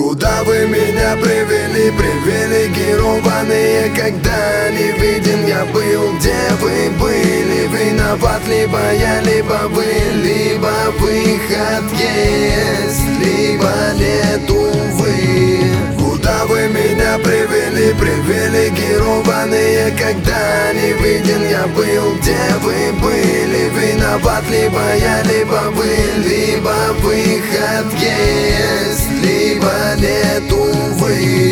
Куда вы меня привели, привилегированные, когда не виден я был, где вы были? Виноват либо я, либо вы, либо выход есть, либо нет, увы. Куда вы меня привели, привилегированные, когда не виден я был, где вы были? Виноват либо я, либо вы, либо выход есть, либо нет, увы.